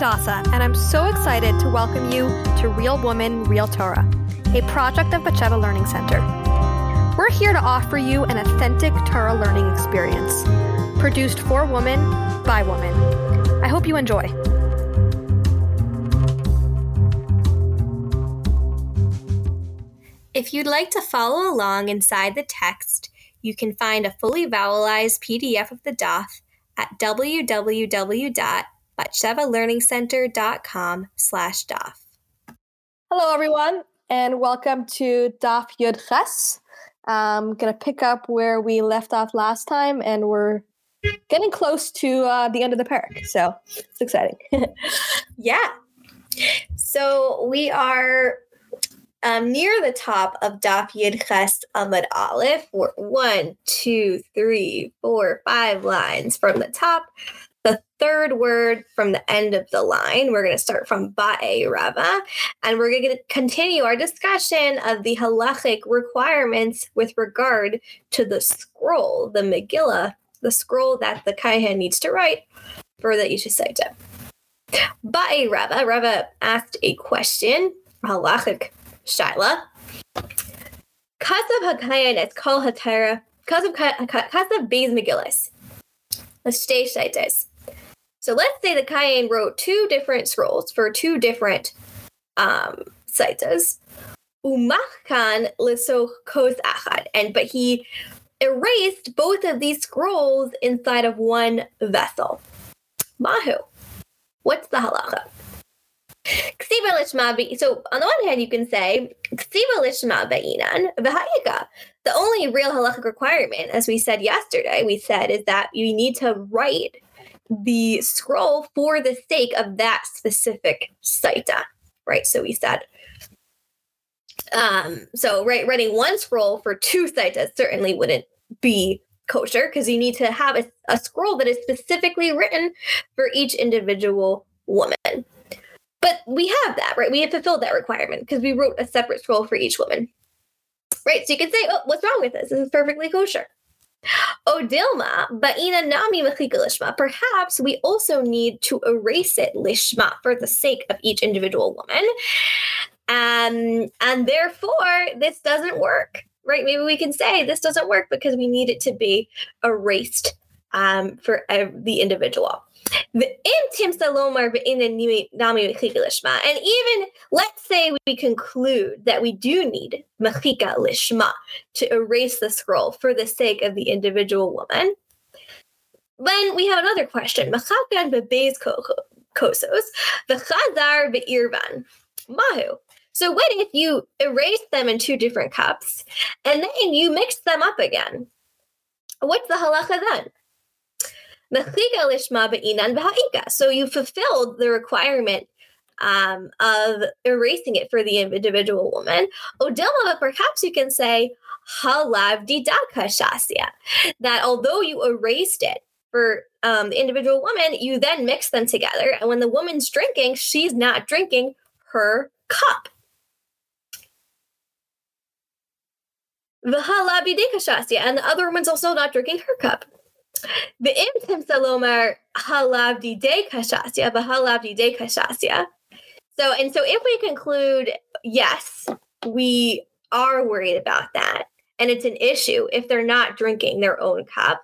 Hadassah, and I'm so excited to welcome you to Real Woman, Real Torah, a project of Batsheva Learning Center. We're here to offer you an authentic Torah learning experience, produced for women, by women. I hope you enjoy. If you'd like to follow along inside the text, you can find a fully vowelized PDF of the daf at www.batshevalearningcenter.com/daf. Hello, everyone, and welcome to Daf Yud Ches. I'm going to pick up where we left off last time, and we're getting close to the end of the parak, so it's exciting. Yeah. So we are near the top of Daf Yud Ches Amud Aleph. We're 1, 2, 3, 4, 5 lines from the top. The third word from the end of the line. We're going to start from Ba'e Rava, and we're going to continue our discussion of the halachic requirements with regard to the scroll, the Megillah, the scroll that the Kohen needs to write for the Isha Saita. Ba'e Rava. Rava asked a question, halachic shaila. Kasav HaKayan es kol hatara, kasav beis Megillas. Let's stay shaites. So let's say the Kayan wrote two different scrolls for two different saitas. Umachkan l'sochos achad, but he erased both of these scrolls inside of one vessel. Mahu. What's the halacha? So on the one hand, you can say ksiva lishma ba'inan v'ha'ika. The only real halachic requirement, as we said yesterday, is that you need to write the scroll for the sake of that specific saita, right? So we said, writing one scroll for two saitas certainly wouldn't be kosher because you need to have a scroll that is specifically written for each individual woman. But we have that, right? We have fulfilled that requirement because we wrote a separate scroll for each woman, right? So you can say, oh, what's wrong with this? This is perfectly kosher. O Dilma, ba'ina nami mechika lishma. Perhaps we also need to erase it lishma for the sake of each individual woman. And therefore, this doesn't work, right? Maybe we can say this doesn't work because we need it to be erased for the individual. And even let's say we conclude that we do need mechika lishma to erase the scroll for the sake of the individual woman. Then we have another question. Machakan bebeis kosos v'chazar be'irvan. Mahu. So what if you erase them in two different cups and then you mix them up again? What's the halacha then? So you fulfilled the requirement of erasing it for the individual woman. Odilma, perhaps you can say halav didakashasya, that although you erased it for the individual woman, you then mix them together. And when the woman's drinking, she's not drinking her cup. The halav didakashasya, and the other woman's also not drinking her cup. So, and so if we conclude, yes, we are worried about that, and it's an issue if they're not drinking their own cup.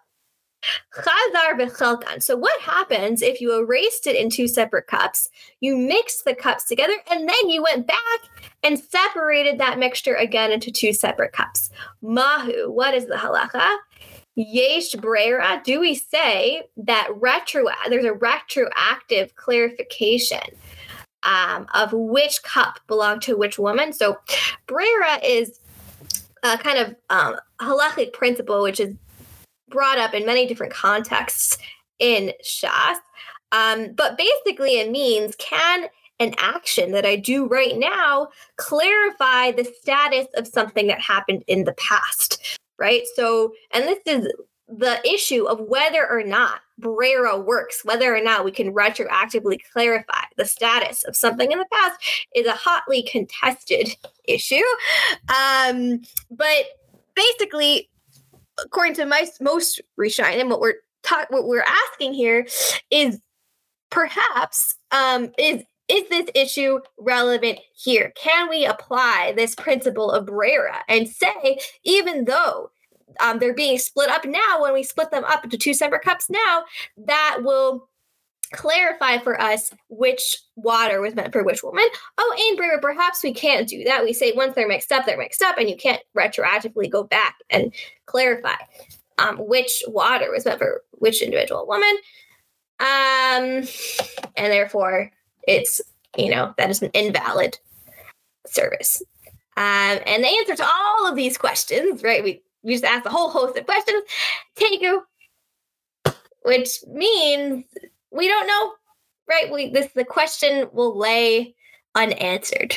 So what happens if you erased it in two separate cups, you mixed the cups together, and then you went back and separated that mixture again into two separate cups? Mahu, what is the halacha? Yesh brera, do we say that there's a retroactive clarification of which cup belonged to which woman? So brera is a kind of halachic principle which is brought up in many different contexts in Shas. But basically it means, can an action that I do right now clarify the status of something that happened in the past? Right? So, and this is the issue of whether or not Brera works, whether or not we can retroactively clarify the status of something in the past is a hotly contested issue. But basically, according to most Rishonim, what we're asking here is perhaps is this issue relevant here? Can we apply this principle of Brera and say, even though they're being split up now, when we split them up into two separate cups now, that will clarify for us which water was meant for which woman? Oh, and Brera, perhaps we can't do that. We say once they're mixed up, and you can't retroactively go back and clarify which water was meant for which individual woman. And therefore, it's, that is an invalid service. And the answer to all of these questions, right? We just asked a whole host of questions. Tegu, which means we don't know, right? The question will lay unanswered.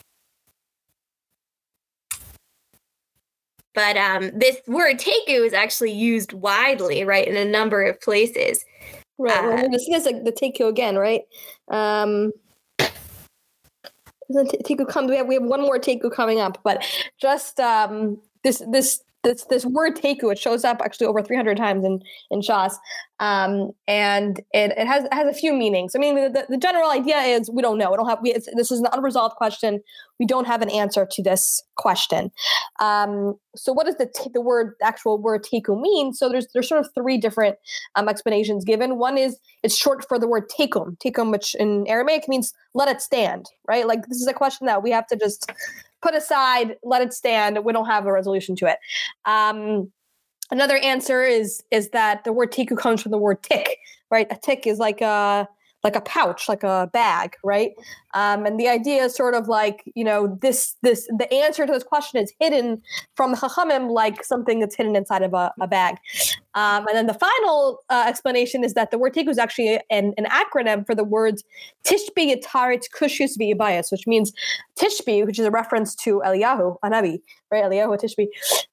But this word tegu is actually used widely, right, in a number of places. Right. We're going to see this, like the tegu again, right? Tegu comes. We have one more tegu coming up, but just this word tegu, it shows up actually over 300 times in Shas, and it has a few meanings. I mean, the general idea is we don't know. We don't have. This is an unresolved question. We don't have an answer to this question. So, what does the actual word tegu mean? So, there's sort of three different explanations given. One is it's short for the word tekum, which in Aramaic means let it stand. Right? Like this is a question that we have to just put aside, let it stand. We don't have a resolution to it. Another answer is that the word tiku comes from the word tik, right? A tik is like a pouch, like a bag, right? And the idea is sort of like, the answer to this question is hidden from the Chachamim like something that's hidden inside of a bag. And then the final explanation is that the word tiku is actually an acronym for the words Tishbi Yatarit Kushus V'Yibayas, which means Tishbi, which is a reference to Eliyahu, Hanavi, right? Eliyahu Tishbi,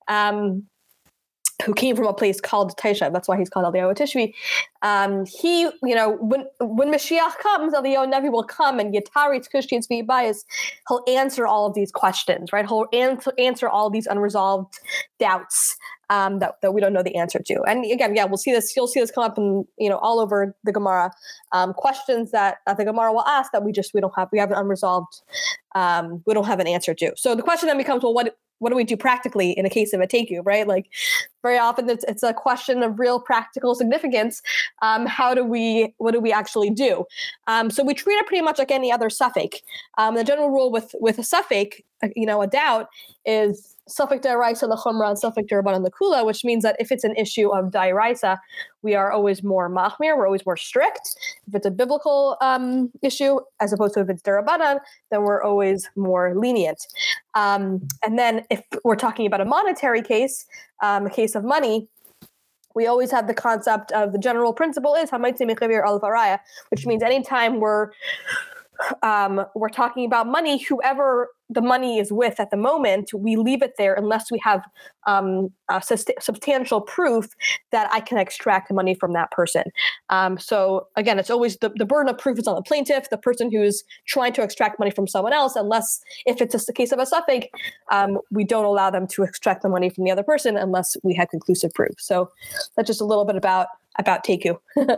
who came from a place called Taisha. That's why he's called Eliyahu Tishbi. He, when Mashiach comes, Eliyahu Navi will come and Yatarit Kushus V'Yibayas, he'll answer all of these questions, right? He'll answer all of these unresolved doubts that we don't know the answer to. And again, we'll see this. You'll see this come up in all over the Gemara. Questions that the Gemara will ask that we have an unresolved. We don't have an answer to. So the question then becomes, well, what do we do practically in a case of a tegu, right? Like very often it's a question of real practical significance. What do we actually do? So we treat it pretty much like any other suffix. The general rule with a suffix, a doubt, is suffix deraisa l'chumra and suffix derabanan l'kula, which means that if it's an issue of deraisa, we are always more machmir, we're always more strict. If it's a biblical issue, as opposed to if it's derabanan, then we're always more lenient. And then if we're talking about a monetary case, a case of money, we always have the concept of the general principle is hamaitzi mechavir al varaya, which means anytime we're talking about money, whoever the money is with at the moment, we leave it there unless we have substantial proof that I can extract the money from that person. So again, it's always the burden of proof is on the plaintiff, the person who's trying to extract money from someone else, unless if it's a case of a suffix, we don't allow them to extract the money from the other person unless we have conclusive proof. So that's just a little bit about tegu.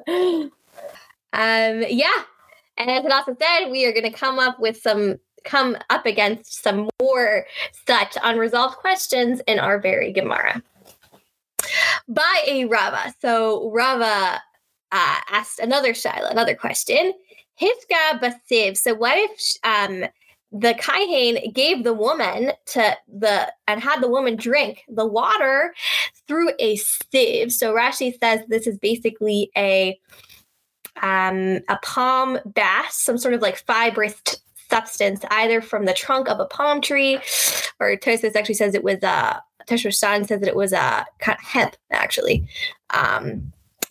And as it also said, we are going to come up against some more such unresolved questions in our very Gemara. By a Rava. So Rava asked another question. Hifka basiv. So what if the Kaihen gave the woman and had the woman drink the water through a sieve? So Rashi says this is basically a palm bast, some sort of like fibrous substance, either from the trunk of a palm tree, or Tosfos actually says it was Tosfos Shan says that it was hemp, actually. And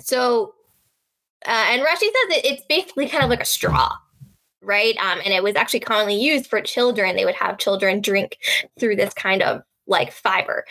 Rashi says that it's basically kind of like a straw, right? And it was actually commonly used for children. They would have children drink through this kind of like fiber.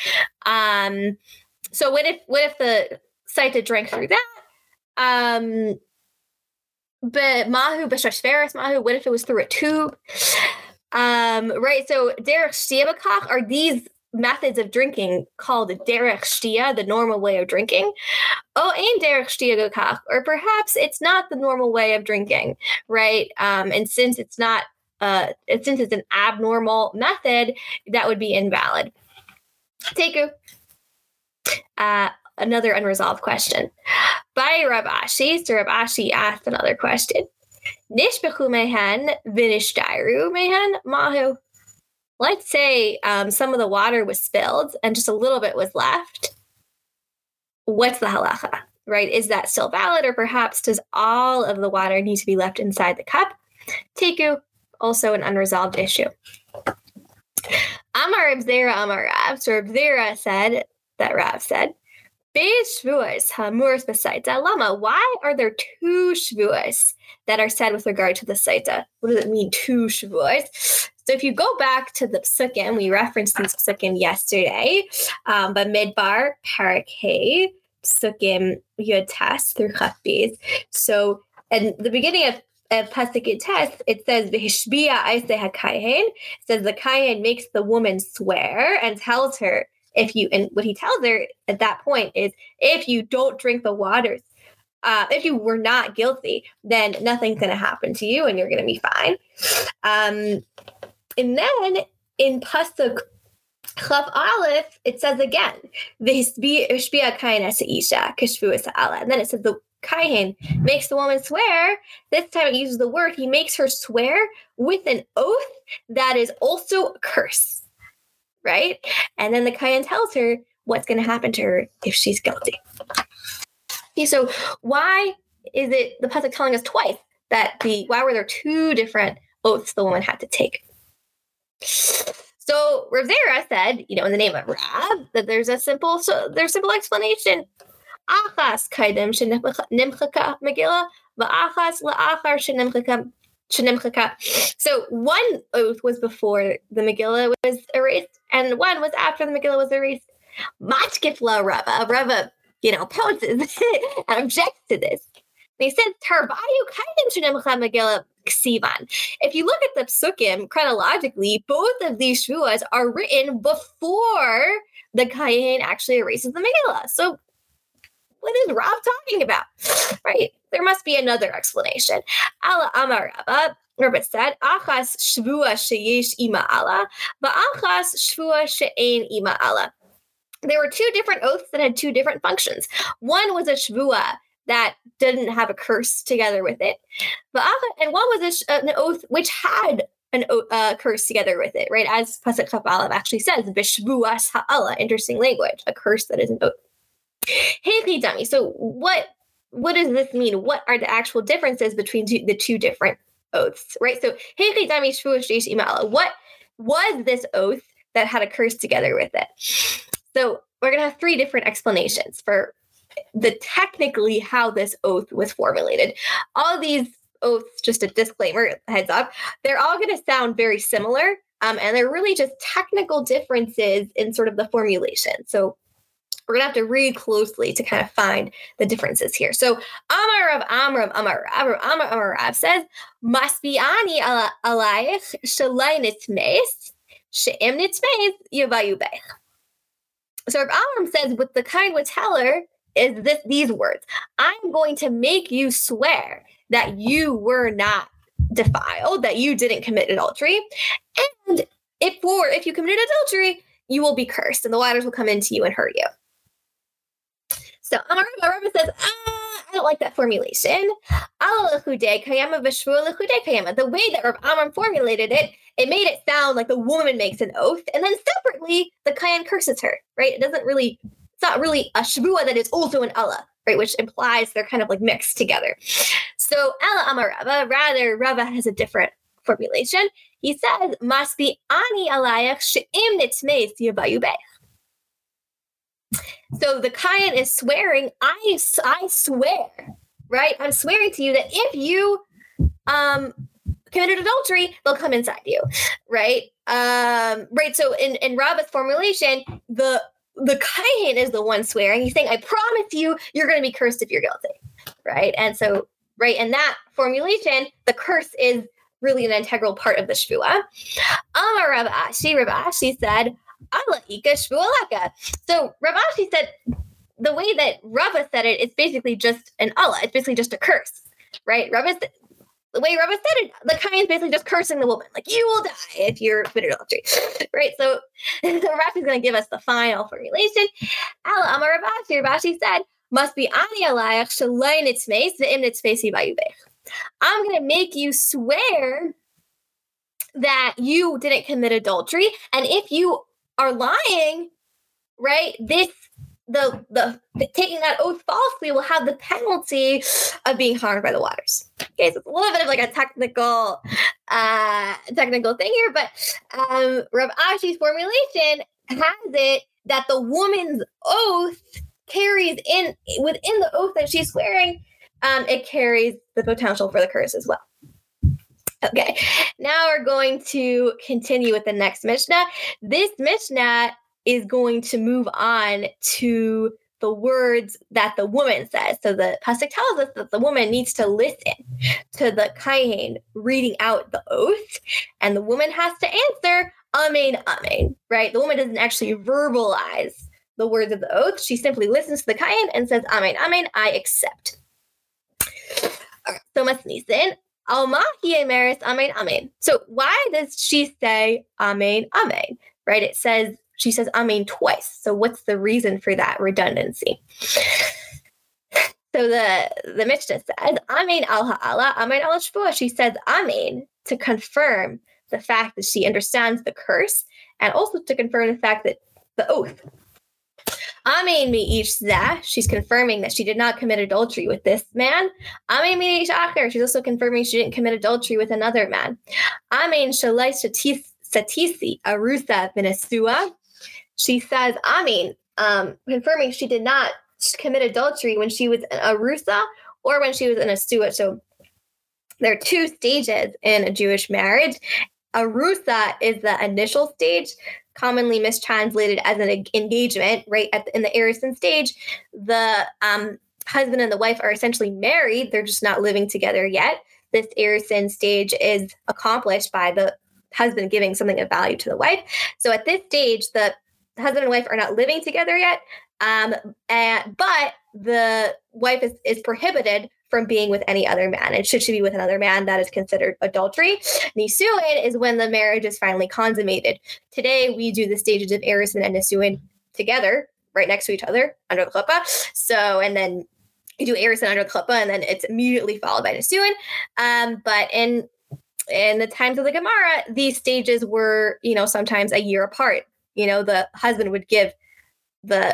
So what if the Saita drank through that? But mahu b'shashveres mahu. What if it was through a tube? Right. So derech shiabakach, are these methods of drinking called derech shtia, the normal way of drinking. Oh, ein derech shtia gakach, or perhaps it's not the normal way of drinking, right? And since it's not, since it's an abnormal method, that would be invalid. Teku. Another unresolved question. By Rav Ashi, so Rav Ashi asked another question. Nishbechu mehen v'nishtairu mehen mahu. Let's say some of the water was spilled and just a little bit was left. What's the halacha, right? Is that still valid, or perhaps does all of the water need to be left inside the cup? Teku, also an unresolved issue. Amar Reb Zera Amar Rav. So Reb Zera said that Rav said, Beis shvuos hamuros b'saita lama. Why are there two shvuos that are said with regard to the saita? What does it mean, two shvuos? So if you go back to the psukim, we referenced these psukim yesterday, but Midbar, Parak Hey, psukim Yud Tes through Chaf Beis. So in the beginning of Pasuk Yud Tes, it says V'hishbia Aiseh HaKayin. It says the Kayin makes the woman swear and tells her, and what he tells her at that point is, if you don't drink the waters, if you were not guilty, then nothing's going to happen to you and you're going to be fine. And then in Pasuk Chaf Aleph, it says again, V'hishbia kayin es isha k'shvu es ha'ala. And then it says the kayin makes the woman swear. This time it uses the word, he makes her swear with an oath that is also a curse. Right? And then the kayin tells her what's going to happen to her if she's guilty. Okay, so why is it the pasuk telling us twice that why were there two different oaths the woman had to take? So Rav Zera said, in the name of Rav, that there's a simple explanation. Achas kaidem shenimchaka Megillah, va'achas la'achar shenimchaka. So one oath was before the Megillah was erased, and one was after the Megillah was erased. Matchkifla Rava. Rava, pounces and objects to this. And he says, Tarbayu kaidem shenimchaka Megillah ksivan. If you look at the psukim chronologically, both of these shvuas are written before the kayin actually erases the Megillah. So what is Rav talking about? Right? There must be another explanation. Ala Amar Rabba, Rabba said, Achas shvua sheyesh ima ala, va'achas shvua she'ein ima ala. There were two different oaths that had two different functions. One was a shvua that didn't have a curse together with it, and one was an oath which had a curse together with it, right? As Pasuk Chaf Aleph actually says, B'shvuas ha'ala, interesting language, a curse that is an oath. Hey, dummy. So what does this mean? What are the actual differences between the two different oaths, right? So, hey, dummy, shvuas sheish imala. What was this oath that had a curse together with it? So we're gonna have three different explanations for technically how this oath was formulated. All these oaths, just a disclaimer, heads up, they're all going to sound very similar, and they're really just technical differences in sort of the formulation. So we're going to have to read closely to kind of find the differences here. So Amar Rav says, Masbi'ani alayich shalai nitmeis she'im nitmeis yavayu bech. So Rav Amram says, what the kayin would tell her is these words: I'm going to make you swear that you were not defiled, that you didn't commit adultery, and if you committed adultery, you will be cursed, and the waters will come into you and hurt you. So Amar Rabba says, I don't like that formulation. The way that Rav Amram formulated it, it made it sound like the woman makes an oath, and then separately the kayan curses her, right? It's not really a shvua that is also an Allah, right? Which implies they're kind of like mixed together. So Ella Amar Rava, rather Rava has a different formulation. He says, Masbi ani alayach she'im nitmeis yavayu bech. So the kayan is swearing, I swear, right? I'm swearing to you that if you committed adultery, they'll come inside you, right? Right. So in Rava's formulation, the kayan is the one swearing. He's saying, I promise you, you're going to be cursed if you're guilty, right? And so, right, in that formulation, the curse is really an integral part of the shvua. Amar Rav Ashi said, Allah ika shvualaka. So Rav Ashi said the way that Rava said it is basically just an Allah. It's basically just a curse, right? The way Rava said it, the Kayan is basically just cursing the woman. Like, you will die if you're committed adultery, right? So Rashi is going to give us the final formulation. Allah Amar Rav Ashi said, must be ani alayach shalei nitzmeis ve'im nitzmeisi bayubech. I'm going to make you swear that you didn't commit adultery. And if you are lying, right, the taking that oath falsely will have the penalty of being harmed by the waters. Okay, so it's a little bit of like a technical thing here, but Rav Ashi's formulation has it that the woman's oath carries within the oath that she's swearing, it carries the potential for the curse as well. Okay, now we're going to continue with the next Mishnah. This Mishnah is going to move on to the words that the woman says. So the pasuk tells us that the woman needs to listen to the kain reading out the oath, and the woman has to answer, Amen, Amen, right? The woman doesn't actually verbalize the words of the oath. She simply listens to the kain and says, Amen, Amen, I accept. All right, so Masnisin, Alma Hiemeris, Amen, Amen. So why does she say Amen, Amen, right? She says Amen twice. So what's the reason for that redundancy? So the Mishnah says, Amen al ha'ala, Amen al shvuah. She says Amen to confirm the fact that she understands the curse, and also to confirm the fact that the oath. Amen mi ish zeh. She's confirming that she did not commit adultery with this man. Amen mi ish acher. She's also confirming she didn't commit adultery with another man. Amen shalai satisi arusa v'nesua. She says, Amen, confirming she did not commit adultery when she was an arusa or when she was an asua. So there are two stages in a Jewish marriage. Arusa is the initial stage, commonly mistranslated as an engagement, right? In the Arison stage, the husband and the wife are essentially married. They're just not living together yet. This Arison stage is accomplished by the husband giving something of value to the wife. So at this stage, the husband and wife are not living together yet, but the wife is prohibited from being with any other man. And should she be with another man, that is considered adultery. Nisuin is when the marriage is finally consummated. Today, we do the stages of Arison and Nisuin together, right next to each other, under the chuppah. So, and then you do Arison under the chuppah, and then it's immediately followed by Nisuin. But in the times of the Gemara, these stages were, sometimes a year apart. The husband would give the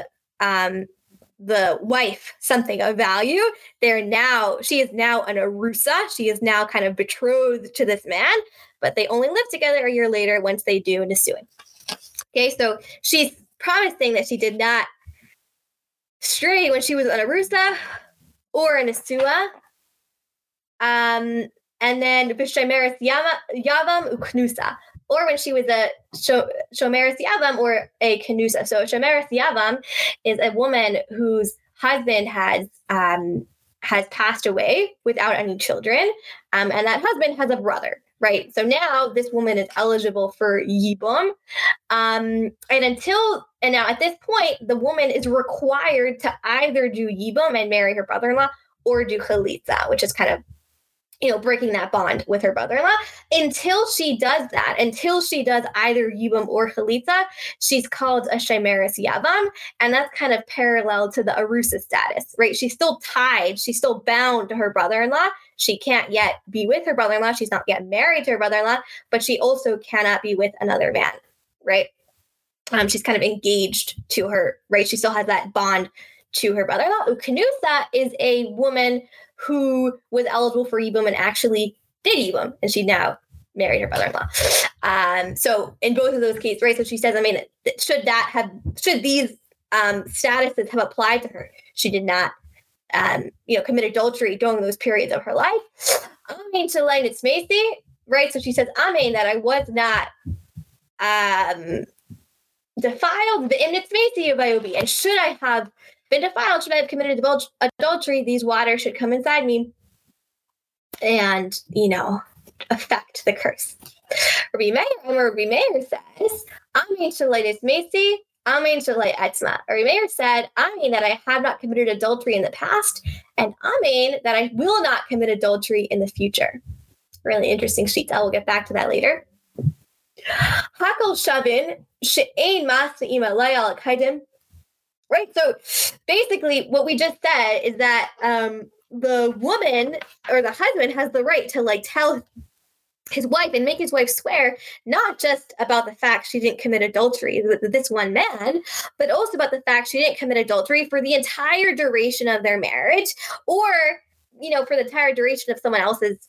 wife something of value. She is now an arusa. She is now kind of betrothed to this man, but they only live together a year later once they do nisuin. Okay, so she's promising that she did not stray when she was an arusa or an asua. And then Bishomeres Yavam Uknusa, or when she was a Shomeres Yavam or a Knusa. So Shomeres Yavam is a woman whose husband has passed away without any children, and that husband has a brother, right? So now this woman is eligible for Yibum, and now at this point, the woman is required to either do Yibum and marry her brother-in-law or do Chalitza, which is kind of breaking that bond with her brother-in-law. Until she does either Yibum or Chalitza, she's called a Shemeres Yavam, and that's kind of parallel to the Arusa status, right? She's still tied, she's still bound to her brother-in-law. She can't yet be with her brother-in-law, she's not yet married to her brother-in-law, but she also cannot be with another man, right? She's kind of engaged to her, right? She still has that bond to her brother-in-law. Uknusa is a woman who was eligible for Yibum and actually did Yibum, and she now married her brother-in-law. So in both of those cases, right? So she says, should these statuses have applied to her? She did not, commit adultery during those periods of her life. Amen to line it's Macy, right? So she says, Amen, that I was not defiled the imnitz Macy of Iobi, and should I have been defiled, should I have committed adultery, these waters should come inside me and, affect the curse. Rabbi Meir says, Amin Shalayis Mesi, Amin Shalay Etzma. Rabbi Meir said, Amin that I have not committed adultery in the past, and Amin that I will not commit adultery in the future. Really interesting sheets. I will get back to that later. Hakol Shavin, She'ein Mas Ima Layal Kaidim. Right, so basically what we just said is that the woman or the husband has the right to like tell his wife and make his wife swear not just about the fact she didn't commit adultery with this one man, but also about the fact she didn't commit adultery for the entire duration of their marriage, or, you know, for the entire duration of someone else's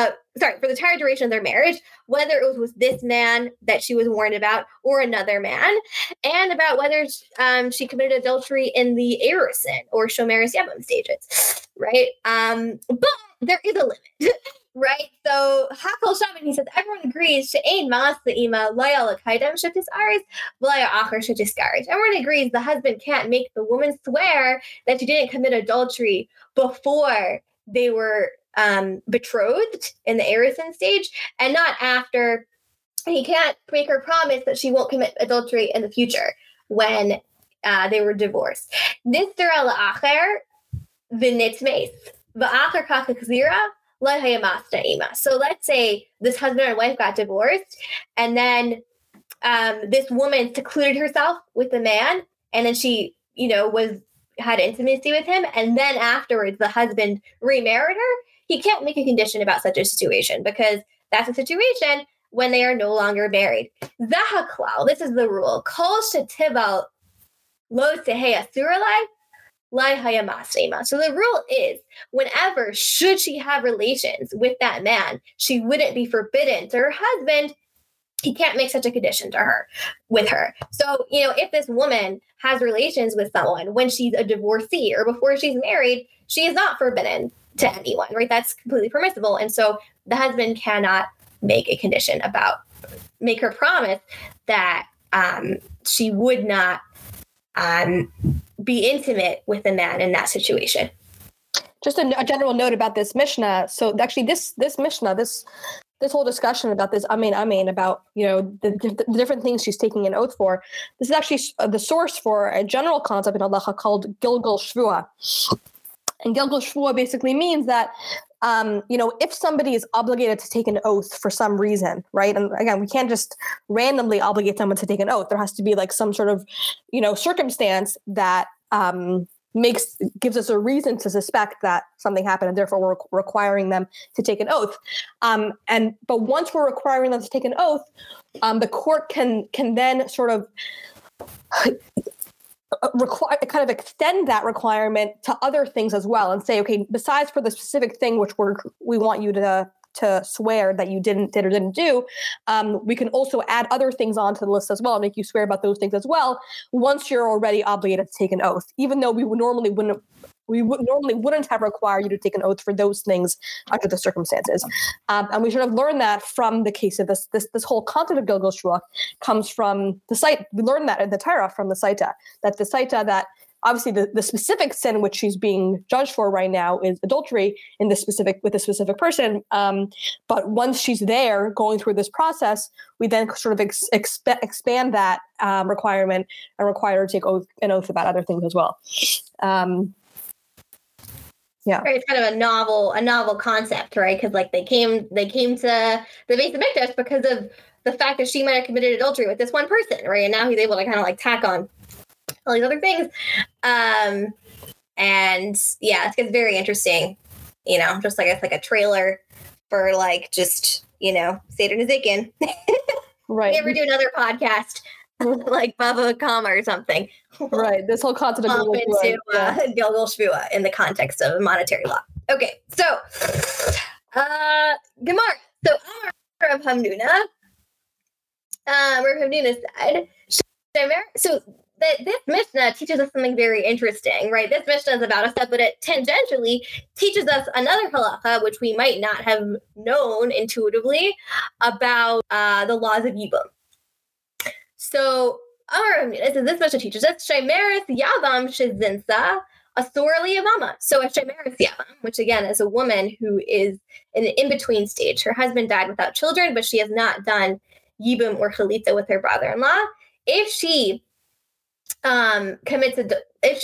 for the entire duration of their marriage, whether it was with this man that she was warned about or another man, and about whether she committed adultery in the Erusin or Shomeris Yabam stages, right? But there is a limit, right? So Hakol Shaman, he says, everyone agrees, She'ein Mas Le'ima Loyal Akaidam Shetis Aris, V'laya Acher Shetis Garish. Everyone agrees the husband can't make the woman swear that she didn't commit adultery before they were betrothed in the Erusin stage, and not after. He can't make her promise that she won't commit adultery in the future when they were divorced. Nister la'acher v'nitmeis v'acher kachazira lehayamasta ima. So let's say this husband and wife got divorced, and then this woman secluded herself with the man, and then she, you know, had intimacy with him, and then afterwards the husband remarried her. He can't make a condition about such a situation because that's a situation when they are no longer married. Zahaklal, this is the rule. Kol shetival lo seheya suralai lai hayamasima. So the rule is, whenever should she have relations with that man, she wouldn't be forbidden to her husband. He can't make such a condition with her. So, you know, if this woman has relations with someone when she's a divorcee or before she's married, she is not forbidden to anyone, right? That's completely permissible. And so the husband cannot make a condition make her promise that she would not be intimate with a man in that situation. Just a general note about this Mishnah. So actually this Mishnah, this whole discussion about this Amen, about, you know, the different things she's taking an oath for, this is actually the source for a general concept in halacha called Gilgal Shvua. And Gilgal Shvua basically means that, you know, if somebody is obligated to take an oath for some reason, right? And again, we can't just randomly obligate someone to take an oath. There has to be like some sort of, you know, circumstance that gives us a reason to suspect that something happened, and therefore we're requiring them to take an oath. But once we're requiring them to take an oath, the court can then sort of extend that requirement to other things as well, and say, okay, besides for the specific thing which we want you to swear that you did or didn't do, we can also add other things onto the list as well and make you swear about those things as well once you're already obligated to take an oath, even though we normally wouldn't have required you to take an oath for those things under the circumstances. And we should have learned that from the case of this whole concept of Gilgal Shvua comes from the site. We learned that in the Torah from the Saita, that obviously the specific sin which she's being judged for right now is adultery with a specific person. But once she's there going through this process, we then sort of expand that requirement and require her to take an oath about other things as well. Yeah, right. It's kind of a novel concept, right? Because like they came to the Beis Hamikdash because of the fact that she might have committed adultery with this one person, right? And now he's able to kind of like tack on all these other things, and yeah, it gets very interesting. You know, just like it's like a trailer for like just, you know, Seder Nezikin. Right. We ever do another podcast like Bava Kama or something? Right. This whole concept of Gilgal Shvua in the context of monetary law. Okay, so Gemara. So Rav Hamnuna. Rav Hamnuna said, so this Mishnah teaches us something very interesting, right? This Mishnah is about a step, but it tangentially teaches us another halacha, which we might not have known intuitively, about the laws of Yibum. So this Mishnah teaches us, Shemeres Yavam Shezinsa Asur liyavama. So a shemeres yavam, which again is a woman who is in an in-between stage. Her husband died without children, but she has not done yibum or chalitza with her brother-in-law. If she if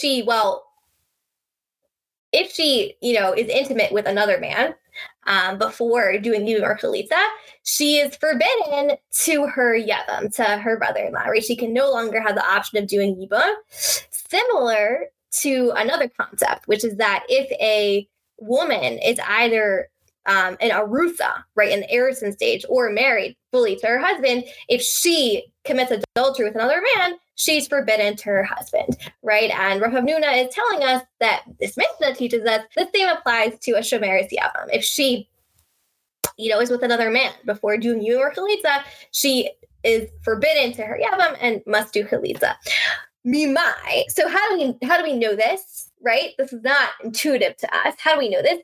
she is intimate with another man before doing yibum or chalitza, she is forbidden to her yavam, to her brother-in-law, right? She can no longer have the option of doing yibum. Similar to another concept, which is that if a woman is either an arusa, right, in the erison stage, or married fully to her husband, if she commits adultery with another man, she's forbidden to her husband, right? And Rav Hamnuna is telling us that this Mishnah teaches us the same applies to a shomeres yavam. If she, is with another man before doing yibum or chalitza, she is forbidden to her yavam and must do chalitza. Mimai. So how do we know this, right? This is not intuitive to us. How do we know this?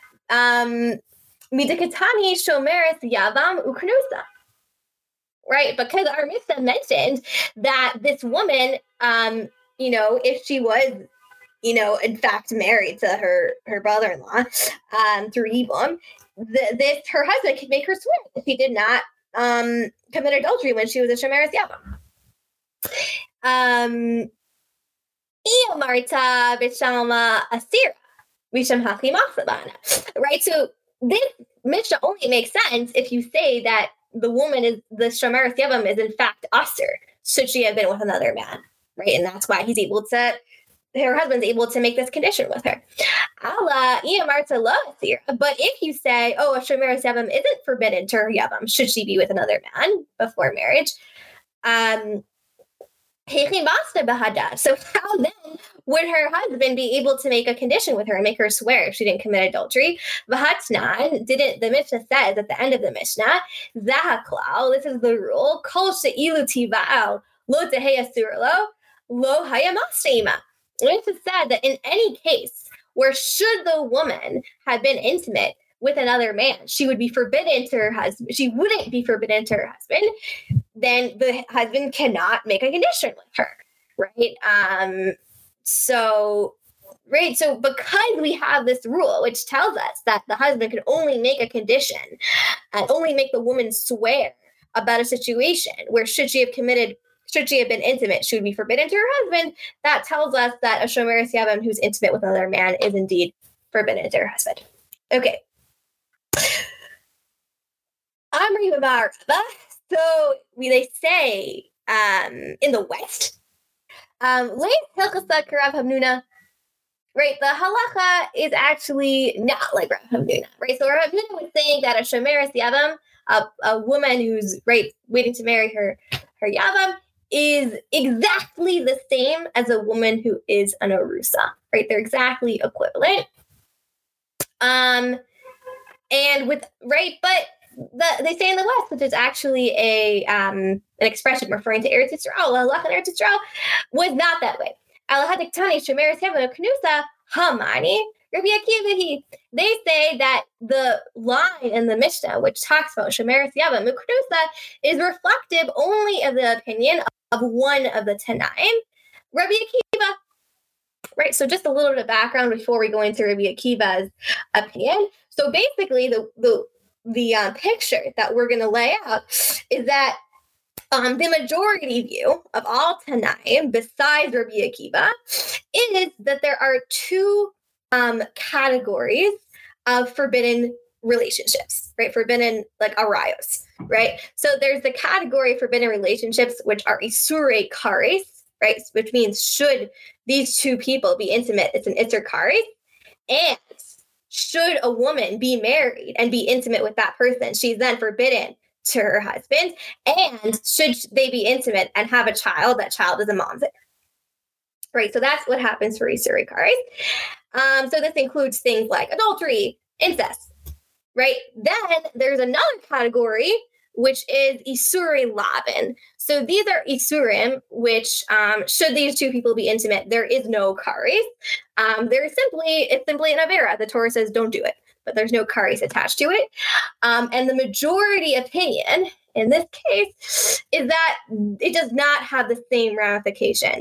Midikatani shomeres yavam uknusa. Right? Because our Mishnah mentioned that this woman, if she was, in fact married to her brother-in-law through yibum, her husband could make her swear if he did not commit adultery when she was a shomeres yavam. Marta b'shama asira b'sham hachi machzabana. Right? So this Mishnah only makes sense if you say that the shomeres yavam is in fact asir, should she have been with another man, right? And that's why her husband's able to make this condition with her. Allah Marta lo asir. But if you say, a shomeres yavam isn't forbidden to her yavam, should she be with another man before marriage? So how then would her husband be able to make a condition with her and make her swear if she didn't commit adultery? The Mishnah says at the end of the Mishnah, Zahaklal, this is the rule, Kol she'ilu tiva'al lo tehei asur lo haya masima. It is said that in any case where should the woman have been intimate with another man, she would be forbidden to her husband. She wouldn't be forbidden to her husband. Then the husband cannot make a condition with her, right? So because we have this rule, which tells us that the husband can only make a condition and only make the woman swear about a situation where should she have been intimate, she would be forbidden to her husband, that tells us that a shomeres yavam who's intimate with another man is indeed forbidden to her husband. Okay. Amri B'Mar Rabba. So they say in the West, Leis Hilchasa Karav Hamnuna, right? The halacha is actually not like Rav Hamnuna, right? So Rav Hamnuna was saying that a shomeres yavam, a woman who's waiting to marry her yavam, is exactly the same as a woman who is an arusa, right? They're exactly equivalent. But they say in the West, which is actually an expression referring to Eretz Yisrael, halacha in Eretz Yisrael was not that way. Al-Hadiktani shomeres yavam knusa hamani Rabbi Akiva. They say that the line in the Mishnah, which talks about shomeres yavam knusa, is reflective only of the opinion of one of the Tanaim, Rabbi Akiva. Right. So just a little bit of background before we go into Rabbi Akiva's opinion. So basically, the picture that we're going to lay out is that the majority view of all Tanaim, besides Rabbi Akiva, is that there are two categories of forbidden relationships, right? Forbidden, like arayos, right? So there's the category of forbidden relationships, which are isurei kares, right? Which means should these two people be intimate, it's an isur kares, and should a woman be married and be intimate with that person, she's then forbidden to her husband. And should they be intimate and have a child, that child is a mamzer. Right, so that's what happens for isurei kares. So this includes things like adultery, incest, right? Then there's another category, which is isurei lavin. So these are isurim, which should these two people be intimate, there is no kares. It's simply an avera. The Torah says don't do it, but there's no kares attached to it. And the majority opinion in this case is that it does not have the same ramifications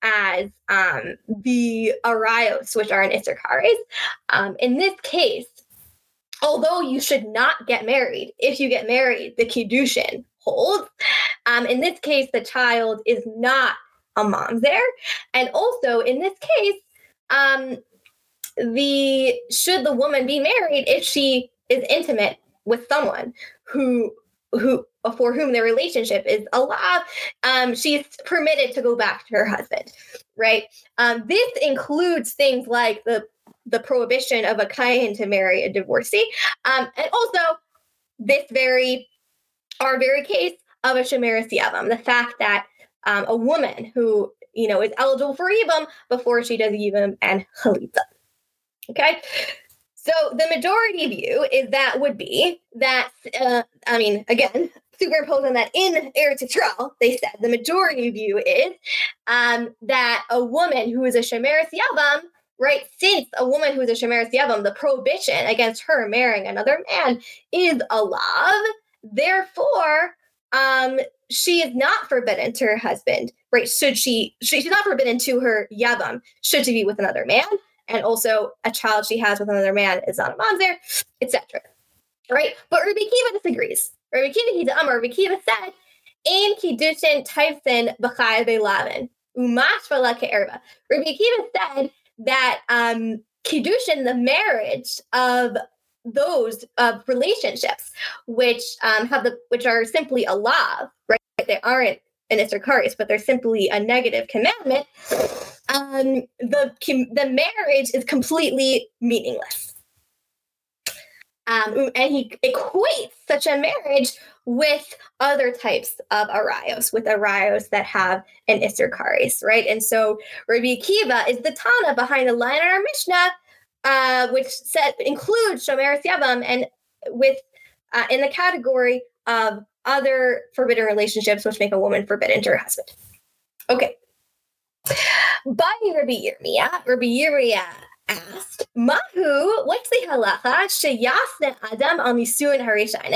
as the arayos, which are an Isser Kares. In this case, although you should not get married, if you get married, the Kiddushin holds. In this case, the child is not a mamzer. And also, in this case, should the woman be married if she is intimate with someone who for whom their relationship is allowed, she's permitted to go back to her husband, right? This includes things like the prohibition of a kain to marry a divorcee, and also our very case of a shemeres yavam, the fact that a woman who is eligible for yibum before she does yibum and chalitza. Okay, so the majority view is that would be that. Again, superimposing that in Eretz Yisrael, they said the majority view is that a woman who is a shemeres yavam, right? Since a woman who is a shemeres yavam, the prohibition against her marrying another man is a lav. Therefore, she is not forbidden to her husband, right? She's not forbidden to her yavam should she be with another man, and also a child she has with another man is not a mamzer, etc. Right? But Rabbi Akiva disagrees. Rabbi Akiva said, "Ein kiddushin taifsin b'chai ve'lavin umash v'la ke'erba." Rabbi Akiva said that kiddushin, the marriage of those relationships, which are simply a law, right? They aren't an Isser Kares, but they're simply a negative commandment. The marriage is completely meaningless. And he equates such a marriage with other types of arayos, with arayos that have an Isser Kares, right? And so Rabbi Akiva is the Tana behind the line in our Mishnah, which includes shomeres yavam, and with in the category of other forbidden relationships, which make a woman forbidden to her husband. Okay. By Rabbi Yirmiyah asked, Mahu, what's the halacha sheyasne adam al nisuin harishainim?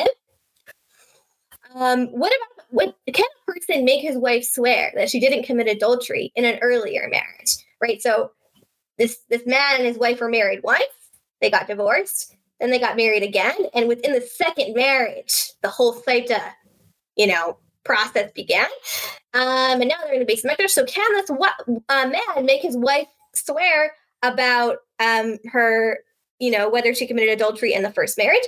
What can a person make his wife swear that she didn't commit adultery in an earlier marriage, right? So this man and his wife were married once, they got divorced, then they got married again, and within the second marriage, the whole saita, process began. And now they're in the base measure. So can this man make his wife swear about her, whether she committed adultery in the first marriage?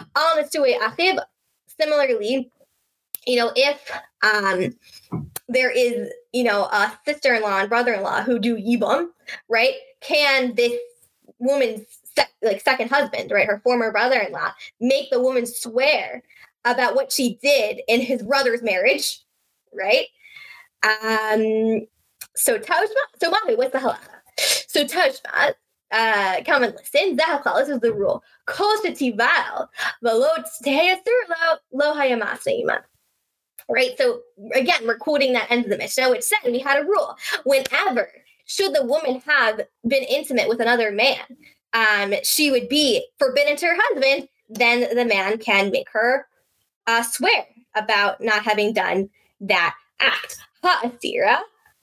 Similarly, if there is, a sister-in-law and brother-in-law who do yibum, right? Can this woman's second husband, right, her former brother-in-law, make the woman swear about what she did in his brother's marriage, right? So Mahu, what's the halacha? So Tashma, come and listen. This is the rule. Right. So again, we're quoting that end of the Mishnah, which said we had a rule. Whenever should the woman have been intimate with another man, she would be forbidden to her husband. Then the man can make her swear about not having done that act. Ha'asira,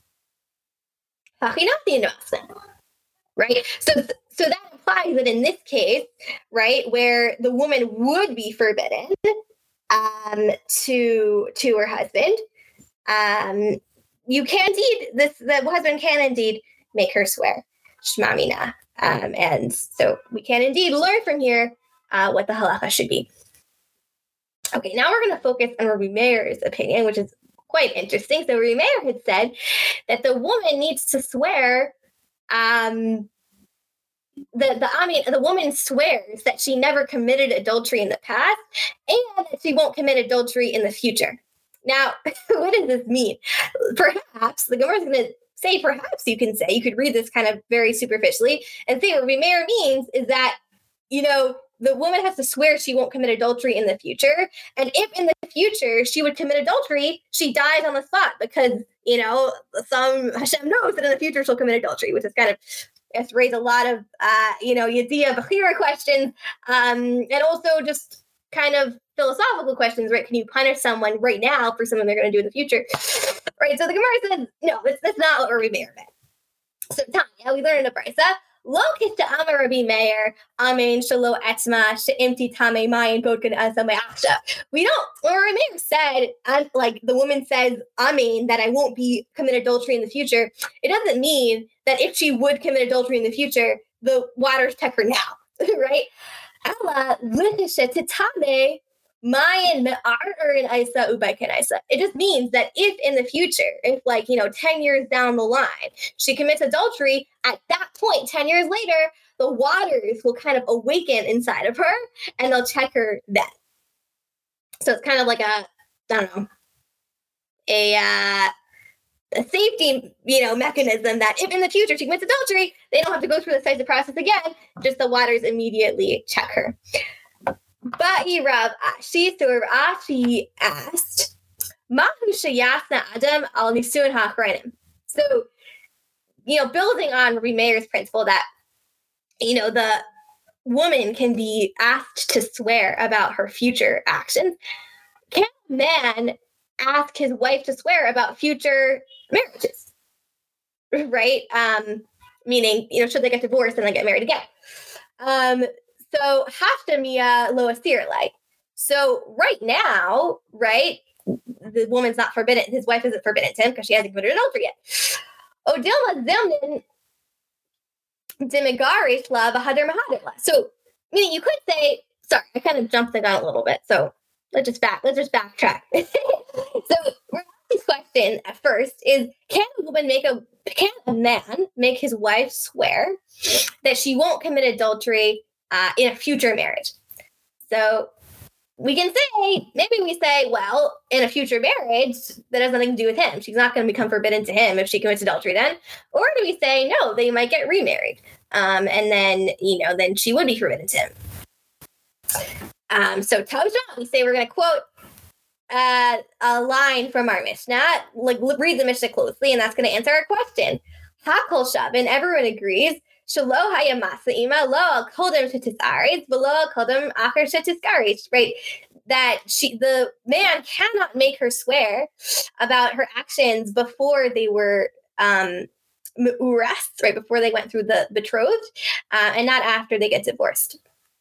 right? So that implies that in this case, right, where the woman would be forbidden to her husband, the husband can indeed make her swear Shema Mina. And so we can indeed learn from here what the halacha should be. Okay, now we're going to focus on Rabbi Meir's opinion, which is quite interesting. So Rabbi Meir had said that the woman needs to swear. The woman swears that she never committed adultery in the past and that she won't commit adultery in the future. Now, what does this mean? Perhaps the Gemara is going to say, perhaps you could read this kind of very superficially and say what Rabbi Meir means is that, the woman has to swear she won't commit adultery in the future. And if in the future she would commit adultery, she dies on the spot because, Hashem knows that in the future she'll commit adultery, which is kind of, it's raised a lot of, Yediyah Bechira questions, and also just kind of philosophical questions, right? Can you punish someone right now for something they're going to do in the future? Right? So the Gemara says, no, that's not what Rabbi Meir meant. So Tanya, we learn in the Brisa, Lo kista amar Rabbi Meir, amen shelo etzma she'imti tame mayin bodkin asa me'achshav. We don't, when Rabbi Meir said, like the woman says, amen, that I won't be commit adultery in the future, it doesn't mean that if she would commit adultery in the future, the waters check her now, right? Allah, titame mayin me'arin isa ubaikin isa. It just means that if in the future, if 10 years down the line, she commits adultery, at that point, 10 years later, the waters will kind of awaken inside of her and they'll check her then. So it's kind of like a safety, mechanism that if in the future she commits adultery, they don't have to go through the cycle process again, just the waters immediately check her. Ba'i Rav Ashi, so Rav Ashi asked, Mahu sheyasna Adam al nisuin ha'achreinim. So, building on Rabbi Meir's principle that, the woman can be asked to swear about her future actions, can a man ask his wife to swear about future marriages? Right? Meaning, should they get divorced and then get married again? So haftamia lo asir like. So right now, right, the woman's not forbidden. His wife isn't forbidden to him because she hasn't committed adultery yet. Odilma zilmin dimigarish la v'hader mahaderla. So meaning you could say, sorry, I kind of jumped the gun a little bit. So let's just backtrack. So this question at first is, can a man make his wife swear that she won't commit adultery in a future marriage? So we can say, maybe we say, well, in a future marriage, that has nothing to do with him. She's not going to become forbidden to him if she commits adultery then. Or do we say, no, they might get remarried. And then, then she would be forbidden to him. So Tosha, we say we're going to quote a line from our Mishnah, read the Mishnah closely, and that's going to answer our question. Hakol Shabin, everyone agrees, Shalo hayamasa ima lo kodem shetisariz, below kodem acher shetisariz, right? That the man cannot make her swear about her actions before they were right? Before they went through the betrothed, and not after they get divorced.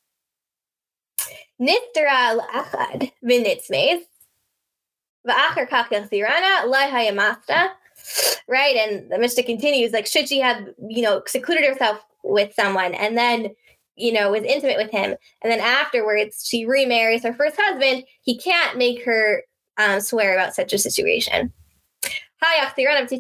Nistara l'achad v'nitzmez v'acher kach yachzirana lo hayamasta. Right, and the Mishnah continues, should she have, secluded herself with someone and then, was intimate with him, and then afterwards she remarries her first husband, he can't make her swear about such a situation. But,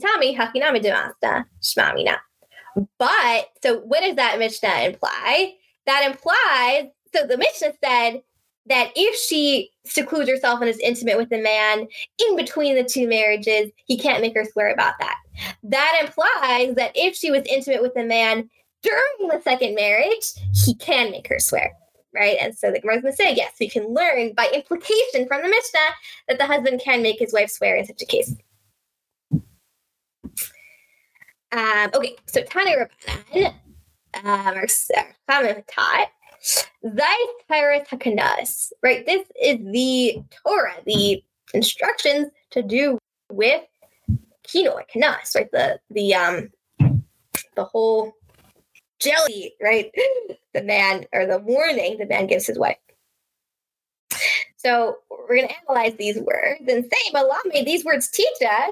so what does that Mishnah imply? That implies, so the Mishnah said that if she secludes herself and is intimate with a man in between the two marriages, he can't make her swear about that. That implies that if she was intimate with a man during the second marriage, he can make her swear, right? And so the Gemara is going to say, yes, we can learn by implication from the Mishnah that the husband can make his wife swear in such a case. Okay, so Tani Rabbanan, our common taught, right? This is the Torah, the instructions to do with kinoi, kanas, right? The whole jelly, right? The man, or the warning the man gives his wife. So we're going to analyze these words and say, Balame, these words teach us,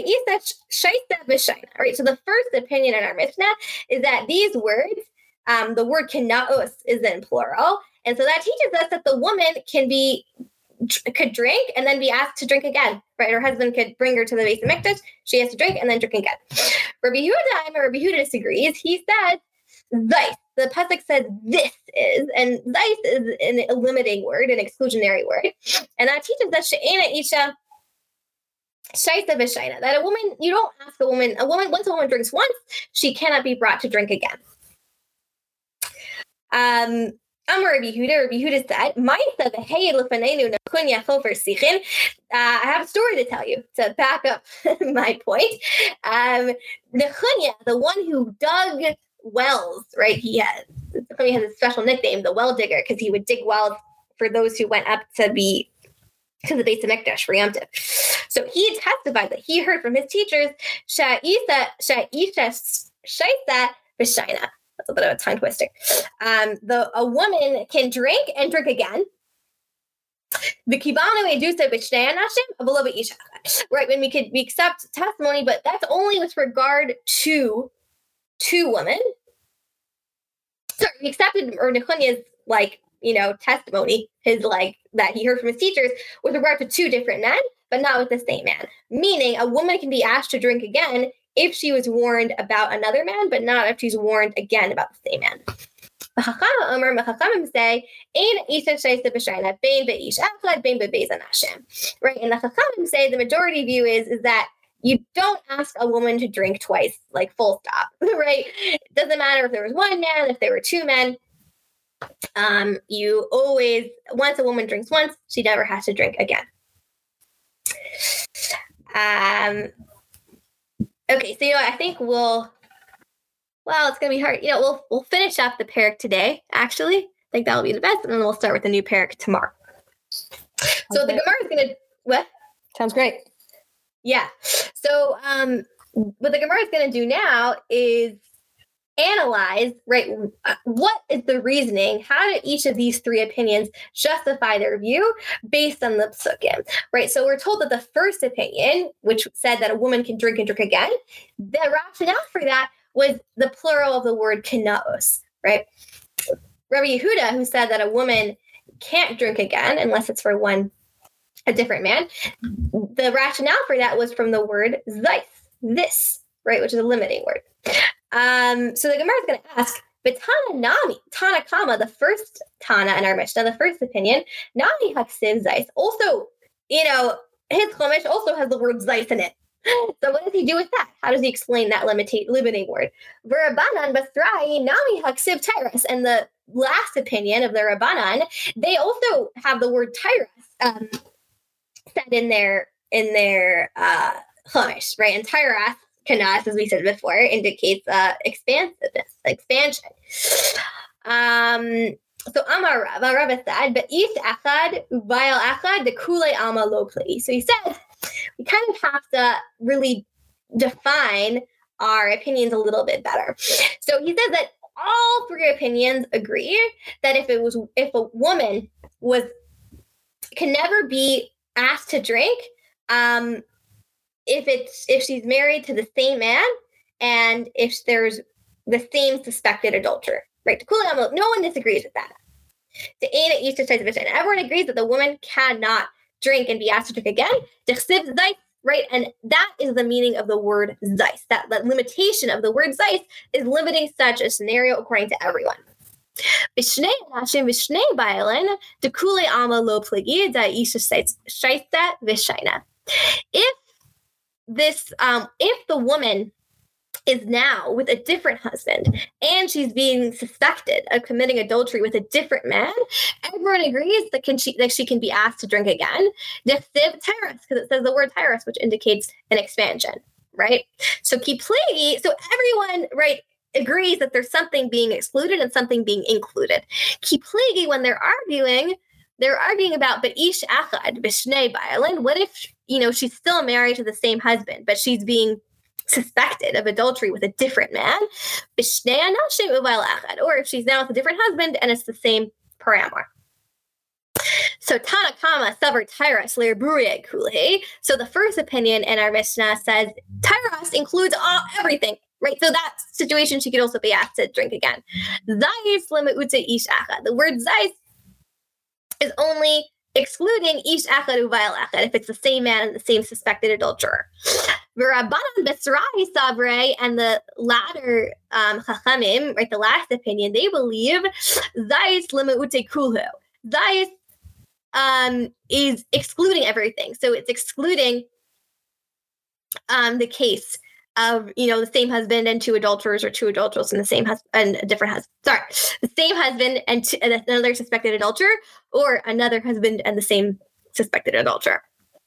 right? So the first opinion in our Mishnah is that these words, the word kanaos is in plural. And so that teaches us that the woman could drink and then be asked to drink again, right? Her husband could bring her to the Beis Hamikdash. She has to drink and then drink again. Rabbi Yehuda disagrees. He says, Zeis. The pasuk says this is, and Zeis is a limiting word, an exclusionary word. And that teaches us she'ena isha shaisa v'shaina, that a woman, you don't ask a woman, once a woman drinks once, she cannot be brought to drink again. Amar Rabbi Yehuda said, Ma'isa v'heyed l'fanenu nekunya chofer sichin. I have a story to tell you to back up my point. Nekunya, the one who dug wells, right? He has a special nickname, the well digger, because he would dig wells for those who went up to the Beis Hamikdash for Yom Tov. So he testified that he heard from his teachers, Sha'isha shaita v'shayna. That's a bit of a tongue twister. A woman can drink and drink again. Right, when we accept testimony, but that's only with regard to two women. Sorry, we accepted Nehemiah's testimony, his that he heard from his teachers with regard to two different men, but not with the same man. Meaning, a woman can be asked to drink again if she was warned about another man, but not if she's warned again about the same man. The Chachamim say, right? And the Chachamim say the majority view is that you don't ask a woman to drink twice, full stop, right? It doesn't matter if there was one man, if there were two men. You always, once a woman drinks once, she never has to drink again. Okay, so I think it's gonna be hard. We'll finish up the parak today. Actually, I think that'll be the best, and then we'll start with the new parak tomorrow. So the Gemara is gonna what? Sounds great. Yeah. So what the Gemara is gonna do now is analyze, right, what is the reasoning? How do each of these three opinions justify their view based on the psukim, right? So we're told that the first opinion, which said that a woman can drink and drink again, the rationale for that was the plural of the word kanaos, right? Rabbi Yehuda, who said that a woman can't drink again unless it's for a different man, the rationale for that was from the word zeis, this, right, which is a limiting word. So the Gemara is going to ask, but Tana Kama, the first Tana in our Mishnah, the first opinion, Nami Haksiv Zeis. Also, his Chumash also has the word Zeis in it. So what does he do with that? How does he explain that limiting word? V'Rabbanan Basrai Nami Haksiv Tyrus. And the last opinion of the Rabbanan, they also have the word Tyrus said in their Chumash, right? And Tyrus, Kanas, as we said before, indicates expansiveness, expansion. So Amar Rava said, but East Achad, Ubayal Achad, the Kule Alma Lo Plei. So he said, we kind of have to really define our opinions a little bit better. So he says that all three opinions agree that if a woman can never be asked to drink, if she's married to the same man and if there's the same suspected adulterer, right? No one disagrees with that. Everyone agrees that the woman cannot drink and be asked to drink again. Right? And that is the meaning of the word zeis. That limitation of the word zeis is limiting such a scenario according to everyone. If the woman is now with a different husband and she's being suspected of committing adultery with a different man, everyone agrees that she can be asked to drink again. Because it says the word tyrus, which indicates an expansion, right? So everyone, right, agrees that there's something being excluded and something being included. Kiplegi, when they're arguing about Ba'ish Achad, Bishnei Ba'alin, what if, she's still married to the same husband, but she's being suspected of adultery with a different man, or if she's now with a different husband and it's the same paramour. So Tanakama Savar Tyrus Leir Buriye Kulei. So the first opinion in our Mishnah says Tyrus includes everything, right? So that situation she could also be asked to drink again. Zayis Lema'ute Ish Achad. The word Zayis is only excluding Ish Achad Uvail Achad if it's the same man and the same suspected adulterer. V'Rabbanan B'Srai Savrei, and the latter Chachamim, right, the last opinion, they believe Zayis Lema'ute Kulhu. Zayis is excluding everything. So it's excluding the case of, the same husband and two adulterers, or two adulterers and the same husband and a different husband. Sorry, the same husband and another suspected adulterer, or another husband and the same suspected adulterer.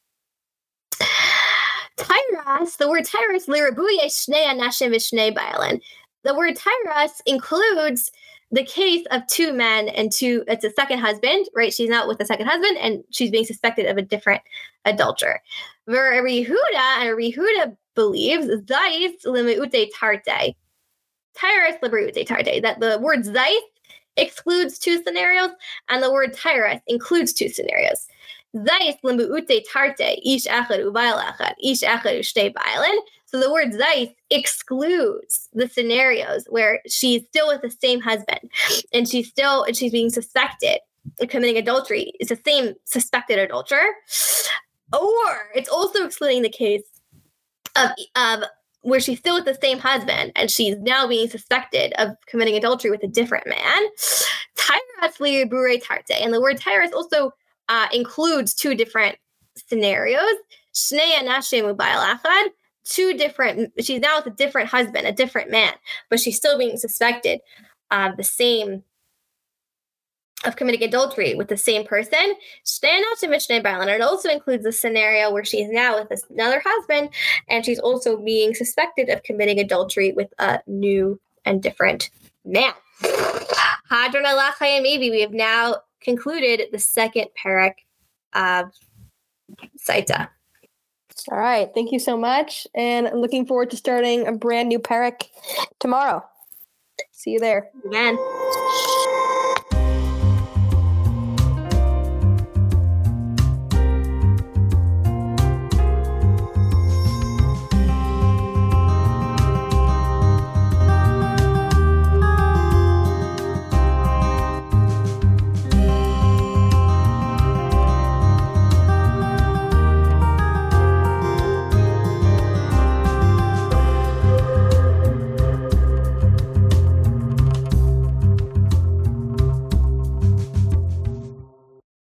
Tyrus, the word Tyrus, lirabuye shnei anashim v'shnei ba'alin. The word Tyrus includes the case of two men and it's a second husband, right? She's not with the second husband and she's being suspected of a different adulterer. Rabbi Yehuda believes Zayis Limeute Tarte. Tyrus Limeute Tarte. That the word Zayis excludes two scenarios, and the word Tyrus includes two scenarios. Zayis Limeute Tarte. Ish Echad Ubayal Echad. Ish Echad Ushtei Bailen. So the word Zayis excludes the scenarios where she's still with the same husband, and she's being suspected of committing adultery. It's the same suspected adulterer. Or it's also excluding the case of where she's still with the same husband and she's now being suspected of committing adultery with a different man. Tyrus li'bure tarte. And the word tyrus also includes two different scenarios. Shnei anashim u'bayal echad. She's now with a different husband, a different man, but she's still being suspected of committing adultery with the same person. And it also includes the scenario where she's now with another husband and she's also being suspected of committing adultery with a new and different man. Hadron Alach Maybe we have now concluded the second parak of Saita. All right. Thank you so much. And I'm looking forward to starting a brand new parak tomorrow. See you there. Amen.